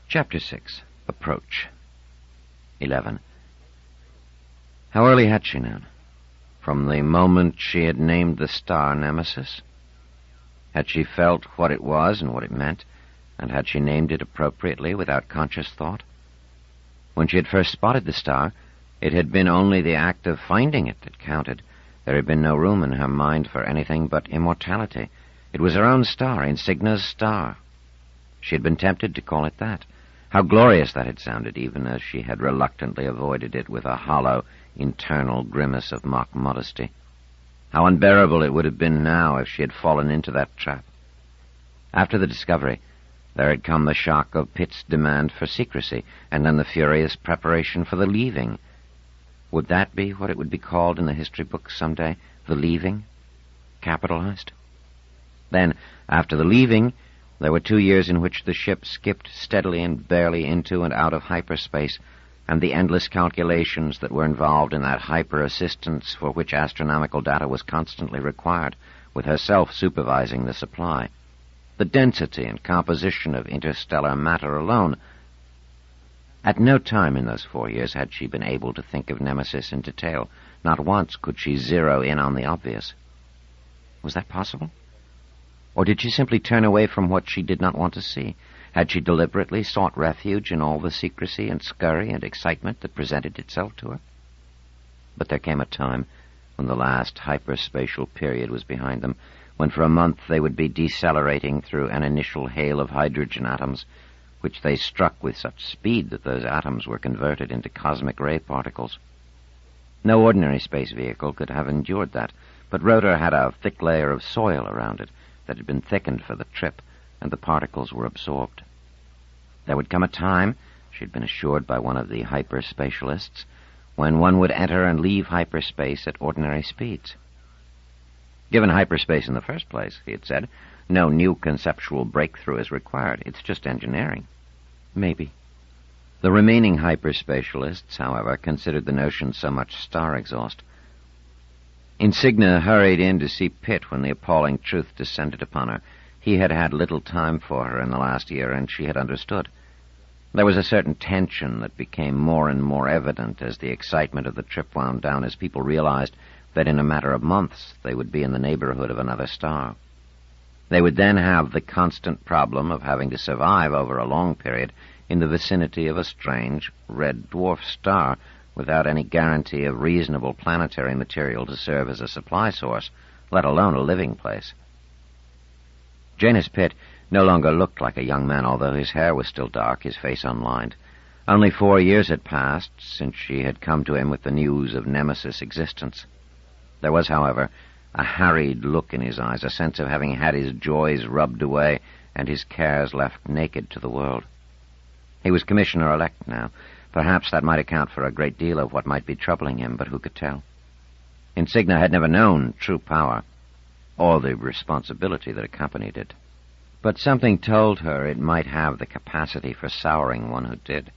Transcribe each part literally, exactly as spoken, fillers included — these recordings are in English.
Chapter six. Approach. Eleven. How early had she known? From the moment she had named the star Nemesis? Had she felt what it was and what it meant, and had she named it appropriately without conscious thought? When she had first spotted the star, it had been only the act of finding it that counted. There had been no room in her mind for anything but immortality. It was her own star, Insignia's star. She had been tempted to call it that. How glorious that had sounded, even as she had reluctantly avoided it with a hollow, internal grimace of mock modesty. How unbearable it would have been now if she had fallen into that trap. After the discovery, there had come the shock of Pitt's demand for secrecy, and then the furious preparation for the leaving. Would that be what it would be called in the history books someday? The leaving? Capitalized? Then, after the leaving, there were two years in which the ship skipped steadily and barely into and out of hyperspace, and the endless calculations that were involved in that hyper-assistance for which astronomical data was constantly required, with herself supervising the supply. The density and composition of interstellar matter alone. At no time in those four years had she been able to think of Nemesis in detail. Not once could she zero in on the obvious. Was that possible? Or did she simply turn away from what she did not want to see? Had she deliberately sought refuge in all the secrecy and scurry and excitement that presented itself to her? But there came a time when the last hyperspatial period was behind them, when for a month they would be decelerating through an initial hail of hydrogen atoms, which they struck with such speed that those atoms were converted into cosmic ray particles. No ordinary space vehicle could have endured that, but Rhoda had a thick layer of soil around it that had been thickened for the trip, and the particles were absorbed. There would come a time, she had been assured by one of the hyperspatialists, when one would enter and leave hyperspace at ordinary speeds. Given hyperspace in the first place, he had said, no new conceptual breakthrough is required. It's just engineering. Maybe. The remaining hyperspatialists, however, considered the notion so much star exhaust. Insignia hurried in to see Pitt when the appalling truth descended upon her. He had had little time for her in the last year, and she had understood. There was a certain tension that became more and more evident as the excitement of the trip wound down, as people realized that in a matter of months they would be in the neighborhood of another star. They would then have the constant problem of having to survive over a long period in the vicinity of a strange red dwarf star without any guarantee of reasonable planetary material to serve as a supply source, let alone a living place. Janus Pitt no longer looked like a young man, although his hair was still dark, his face unlined. Only four years had passed since she had come to him with the news of Nemesis' existence. There was, however, a harried look in his eyes, a sense of having had his joys rubbed away and his cares left naked to the world. He was commissioner-elect now. Perhaps that might account for a great deal of what might be troubling him, but who could tell? Insignia had never known true power, or the responsibility that accompanied it. But something told her it might have the capacity for souring one who did.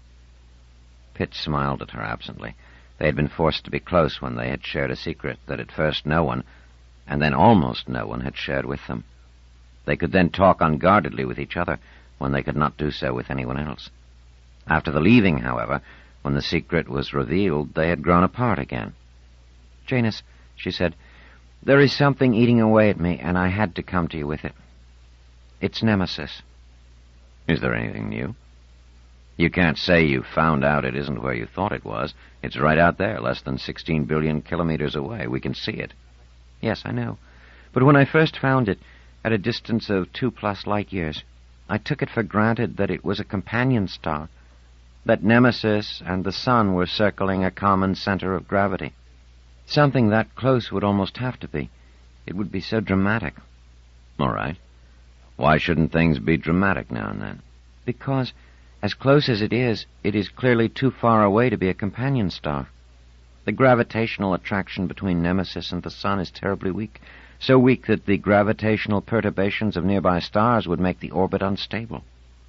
Pitt smiled at her absently. They had been forced to be close when they had shared a secret that at first no one, and then almost no one, had shared with them. They could then talk unguardedly with each other when they could not do so with anyone else. After the leaving, however, when the secret was revealed, they had grown apart again. "Janus," she said, "there is something eating away at me, and I had to come to you with it. It's Nemesis." "Is there anything new?" "You can't say you found out it isn't where you thought it was. It's right out there, less than sixteen billion kilometers away. We can see it." "Yes, I know. But when I first found it, at a distance of two-plus light-years, I took it for granted that it was a companion star, that Nemesis and the sun were circling a common center of gravity. Something that close would almost have to be. It would be so dramatic." "All right. Why shouldn't things be dramatic now and then?" "Because, as close as it is, it is clearly too far away to be a companion star. The gravitational attraction between Nemesis and the sun is terribly weak, so weak that the gravitational perturbations of nearby stars would make the orbit unstable."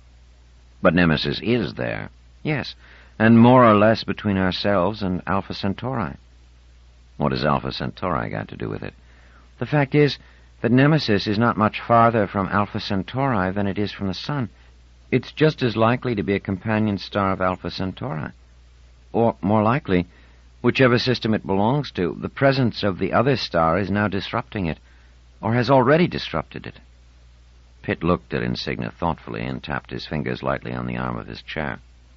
"But Nemesis is there." "Yes, and more or less between ourselves and Alpha Centauri." "What has Alpha Centauri got to do with it?" "The fact is that Nemesis is not much farther from Alpha Centauri than it is from the sun. It's just as likely to be a companion star of Alpha Centauri. Or, more likely, whichever system it belongs to, the presence of the other star is now disrupting it, or has already disrupted it. Pitt looked at Insignia thoughtfully and tapped his fingers lightly on the arm of his chair.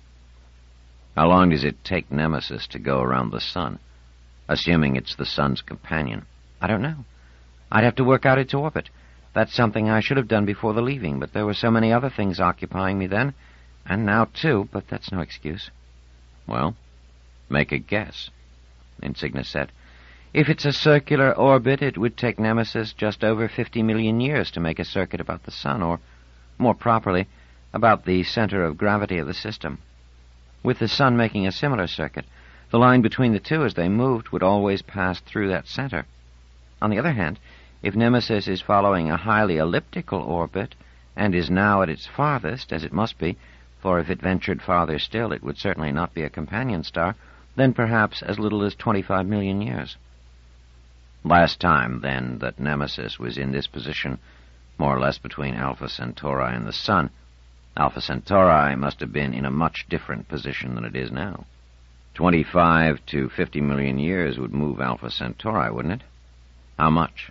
How long does it take Nemesis to go around the sun, assuming it's the sun's companion? I don't know. I'd have to work out its orbit. That's something I should have done before the leaving, but there were so many other things occupying me then, and now too, but that's no excuse. Well, make a guess, Insignia said. If it's a circular orbit, it would take Nemesis just over fifty million years to make a circuit about the sun, or, more properly, about the center of gravity of the system. With the sun making a similar circuit, the line between the two as they moved would always pass through that center. On the other hand, if Nemesis is following a highly elliptical orbit, and is now at its farthest, as it must be, for if it ventured farther still, it would certainly not be a companion star, then perhaps as little as twenty-five million years. Last time, then, that Nemesis was in this position, more or less between Alpha Centauri and the sun, Alpha Centauri must have been in a much different position than it is now. Twenty-five to fifty million years would move Alpha Centauri, wouldn't it? How much?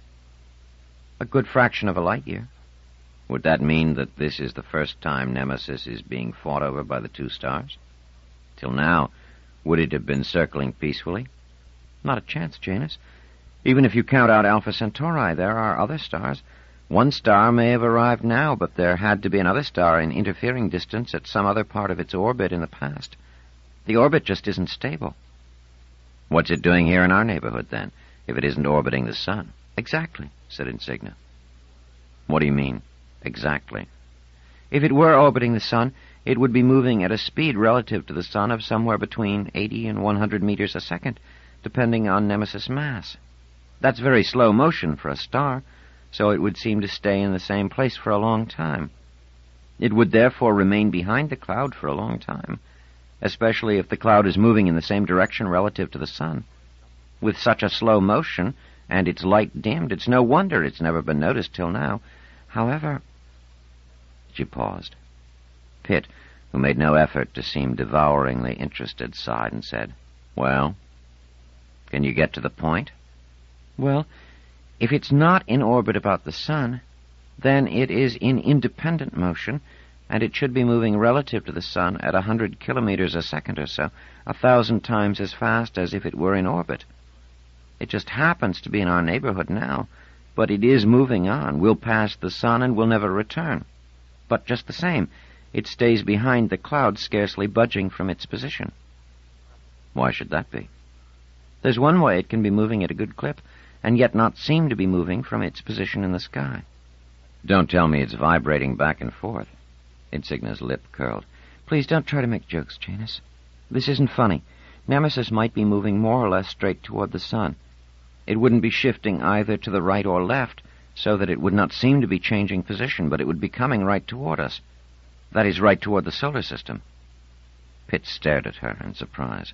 A good fraction of a light year. Would that mean that this is the first time Nemesis is being fought over by the two stars? Till now, would it have been circling peacefully? Not a chance, Janus. Even if you count out Alpha Centauri, there are other stars. One star may have arrived now, but there had to be another star in interfering distance at some other part of its orbit in the past. The orbit just isn't stable. What's it doing here in our neighborhood, then, if it isn't orbiting the sun? Exactly, said Insignia. What do you mean, exactly? If it were orbiting the sun, it would be moving at a speed relative to the sun of somewhere between eighty and one hundred meters a second, depending on Nemesis' mass. That's very slow motion for a star, so it would seem to stay in the same place for a long time. It would therefore remain behind the cloud for a long time, especially if the cloud is moving in the same direction relative to the sun. With such a slow motion, and its light dimmed, it's no wonder it's never been noticed till now. However... She paused. Pitt, who made no effort to seem devouringly interested, sighed and said, Well, can you get to the point? Well, if it's not in orbit about the sun, then it is in independent motion, and it should be moving relative to the sun at a hundred kilometers a second or so, a thousand times as fast as if it were in orbit. It just happens to be in our neighborhood now, but it is moving on. We'll pass the sun and we'll never return. But just the same, it stays behind the cloud, scarcely budging from its position. Why should that be? There's one way it can be moving at a good clip, and yet not seem to be moving from its position in the sky. Don't tell me it's vibrating back and forth. Insignia's lip curled. Please don't try to make jokes, Janus. This isn't funny. Nemesis might be moving more or less straight toward the sun. It wouldn't be shifting either to the right or left, so that it would not seem to be changing position, but it would be coming right toward us. That is, right toward the solar system. Pitt stared at her in surprise.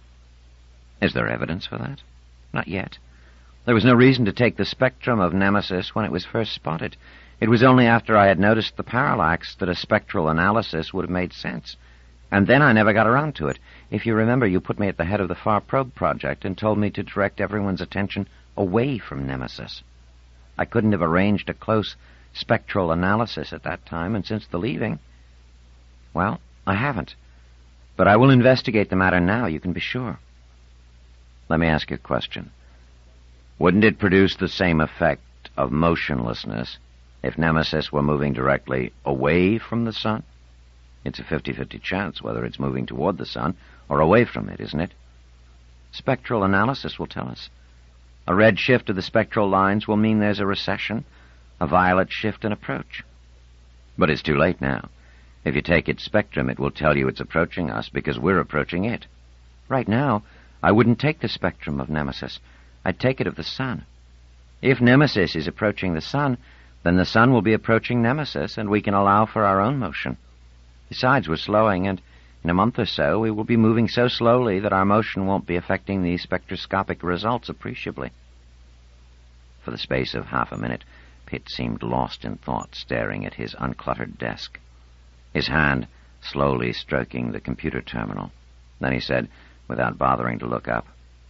Is there evidence for that? Not yet. There was no reason to take the spectrum of Nemesis when it was first spotted. It was only after I had noticed the parallax that a spectral analysis would have made sense. And then I never got around to it. If you remember, you put me at the head of the Far Probe project and told me to direct everyone's attention away from Nemesis. I couldn't have arranged a close spectral analysis at that time, and since the leaving, well, I haven't. But I will investigate the matter now, you can be sure. Let me ask you a question. Wouldn't it produce the same effect of motionlessness if Nemesis were moving directly away from the sun? It's a fifty-fifty chance whether it's moving toward the sun or away from it, isn't it? Spectral analysis will tell us. A red shift of the spectral lines will mean there's a recession, a violet shift and approach. But it's too late now. If you take its spectrum, it will tell you it's approaching us because we're approaching it. Right now, I wouldn't take the spectrum of Nemesis. I'd take it of the sun. If Nemesis is approaching the sun, then the sun will be approaching Nemesis, and we can allow for our own motion. Besides, we're slowing, and in a month or so we will be moving so slowly that our motion won't be affecting the spectroscopic results appreciably. For the space of half a minute, Pitt seemed lost in thought, staring at his uncluttered desk. His hand, slowly stroking the computer terminal. Then he said, without bothering to look up,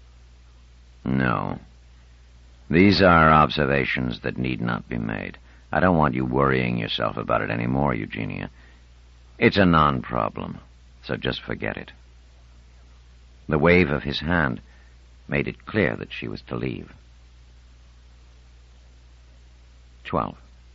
"No. These are observations that need not be made. I don't want you worrying yourself about it anymore, Eugenia. It's a non-problem, so just forget it." The wave of his hand made it clear that she was to leave. Twelve.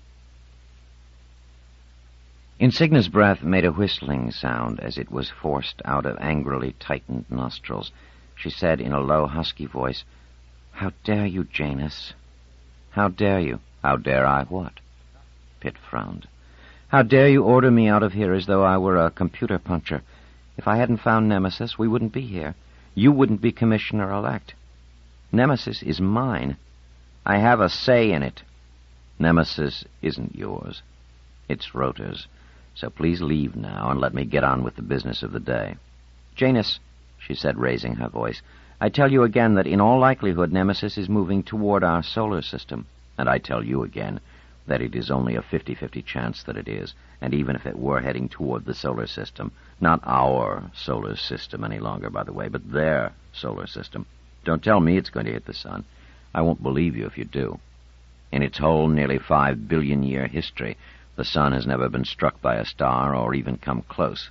Insigna's breath made a whistling sound as it was forced out of angrily tightened nostrils. She said in a low, husky voice, "How dare you, Janus? How dare you?" "How dare I what?" Pitt frowned. "How dare you order me out of here as though I were a computer puncher? If I hadn't found Nemesis, we wouldn't be here. You wouldn't be commissioner-elect. Nemesis is mine. I have a say in it." "Nemesis isn't yours. It's Rotor's. So please leave now and let me get on with the business of the day." "Janus," she said, raising her voice, "I tell you again that in all likelihood Nemesis is moving toward our solar system. And I tell you again that it is only a fifty-fifty chance that it is, and even if it were heading toward the solar system, not our solar system any longer, by the way, but their solar system. Don't tell me it's going to hit the sun. I won't believe you if you do. In its whole nearly five billion year history, the sun has never been struck by a star or even come close.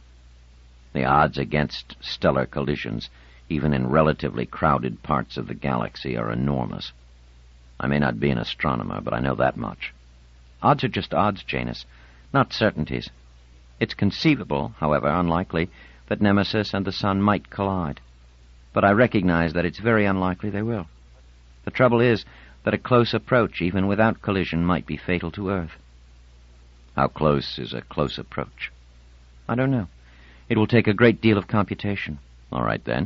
The odds against stellar collisions, even in relatively crowded parts of the galaxy, are enormous. I may not be an astronomer, but I know that much. Odds are just odds, Janus, not certainties. It's conceivable, however unlikely, that Nemesis and the sun might collide. But I recognize that it's very unlikely they will. The trouble is that a close approach, even without collision, might be fatal to Earth." "How close is a close approach?" "I don't know. It will take a great deal of computation." "All right, then.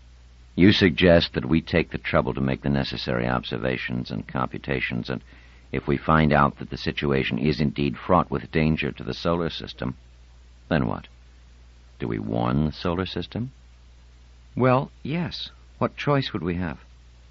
You suggest that we take the trouble to make the necessary observations and computations, and if we find out that the situation is indeed fraught with danger to the solar system, then what? Do we warn the solar system?" "Well, yes. What choice would we have?"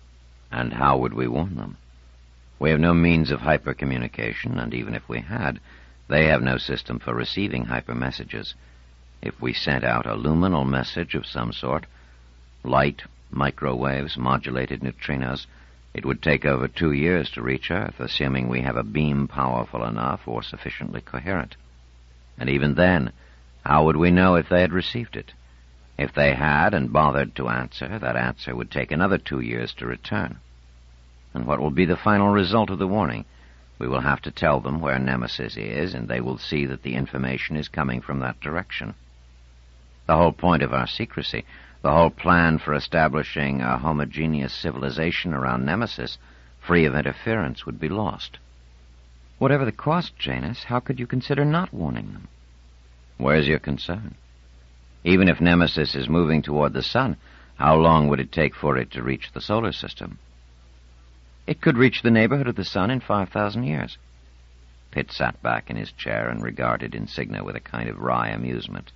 "And how would we warn them? We have no means of hypercommunication, and even if we had, they have no system for receiving hypermessages. If we sent out a luminal message of some sort, light, microwaves, modulated neutrinos, it would take over two years to reach Earth, assuming we have a beam powerful enough or sufficiently coherent. And even then, how would we know if they had received it? If they had and bothered to answer, that answer would take another two years to return. And what will be the final result of the warning? We will have to tell them where Nemesis is, and they will see that the information is coming from that direction. The whole point of our secrecy, the whole plan for establishing a homogeneous civilization around Nemesis, free of interference, would be lost." "Whatever the cost, Janus, how could you consider not warning them?" "Where's your concern? Even if Nemesis is moving toward the sun, how long would it take for it to reach the solar system?" "It could reach the neighborhood of the sun in five thousand years." Pitt sat back in his chair and regarded Insignia with a kind of wry amusement.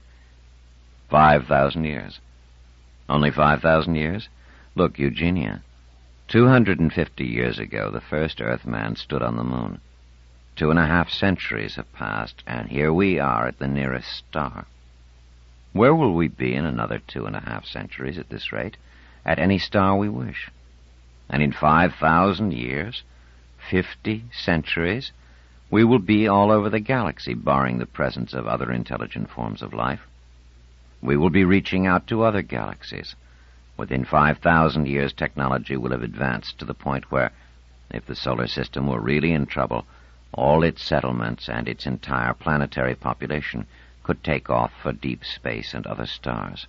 Five thousand years. Only five thousand years? Look, Eugenia, two hundred and fifty years ago, the first Earthman stood on the moon. Two and a half centuries have passed, and here we are at the nearest star. Where will we be in another two and a half centuries at this rate? At any star we wish. And in five thousand years, fifty centuries, we will be all over the galaxy, barring the presence of other intelligent forms of life. We will be reaching out to other galaxies. Within five thousand years, technology will have advanced to the point where, if the solar system were really in trouble, all its settlements and its entire planetary population could take off for deep space and other stars.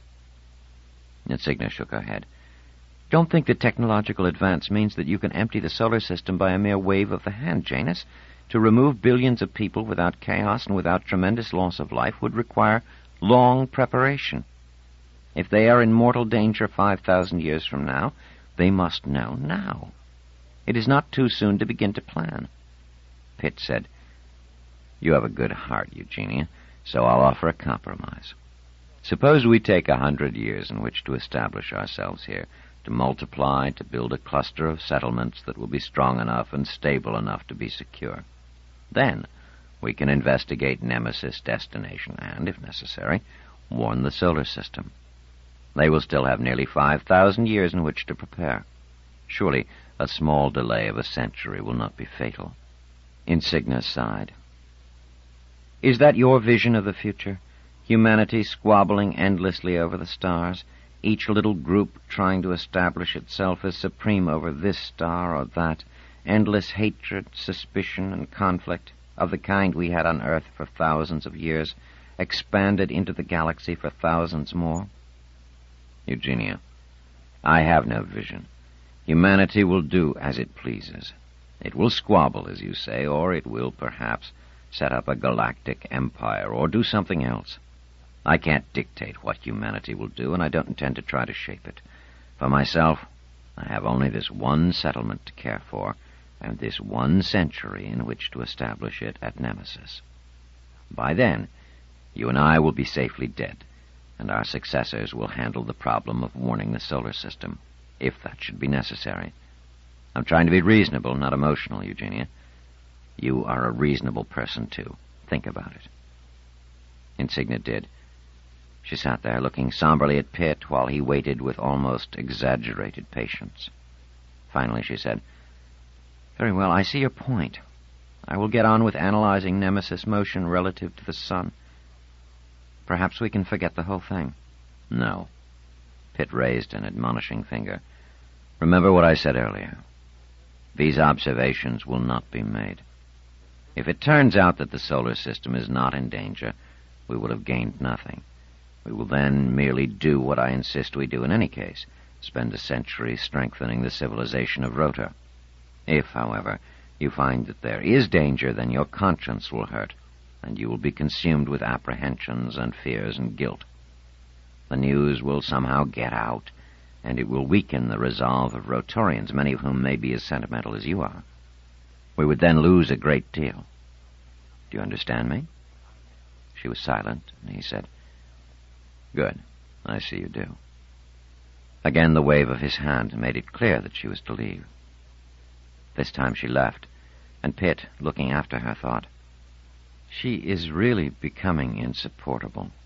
Insignia shook her head. "Don't think that technological advance means that you can empty the solar system by a mere wave of the hand, Janus. To remove billions of people without chaos and without tremendous loss of life would require long preparation. If they are in mortal danger five thousand years from now, they must know now. It is not too soon to begin to plan." Pitt said, "You have a good heart, Eugenia, so I'll offer a compromise. Suppose we take a hundred years in which to establish ourselves here, to multiply, to build a cluster of settlements that will be strong enough and stable enough to be secure. Then, We can investigate Nemesis' destination and, if necessary, warn the solar system. They will still have nearly five thousand years in which to prepare. Surely a small delay of a century will not be fatal. Insignia sighed. Is that your vision of the future? Humanity squabbling endlessly over the stars, each little group trying to establish itself as supreme over this star or that, endless hatred, suspicion, and conflict, of the kind we had on Earth for thousands of years, expanded into the galaxy for thousands more? Eugenia, I have no vision. Humanity will do as it pleases. It will squabble, as you say, or it will, perhaps, set up a galactic empire, or do something else. I can't dictate what humanity will do, and I don't intend to try to shape it. For myself, I have only this one settlement to care for, and this one century in which to establish it at Nemesis. By then, you and I will be safely dead, and our successors will handle the problem of warning the solar system, if that should be necessary. I'm trying to be reasonable, not emotional, Eugenia. You are a reasonable person, too. Think about it. Insignia did. She sat there, looking somberly at Pitt, while he waited with almost exaggerated patience. Finally she said, Very well, I see your point. I will get on with analyzing Nemesis' motion relative to the sun. Perhaps we can forget the whole thing. No. Pitt raised an admonishing finger. Remember what I said earlier. These observations will not be made. If it turns out that the solar system is not in danger, we will have gained nothing. We will then merely do what I insist we do in any case, spend a century strengthening the civilization of Rota. If, however, you find that there is danger, then your conscience will hurt, and you will be consumed with apprehensions and fears and guilt. The news will somehow get out, and it will weaken the resolve of Rotorians, many of whom may be as sentimental as you are. We would then lose a great deal. Do you understand me? She was silent, and he said, Good. I see you do. Again the wave of his hand made it clear that she was to leave. This time she left, and Pitt, looking after her, thought, She is really becoming insupportable.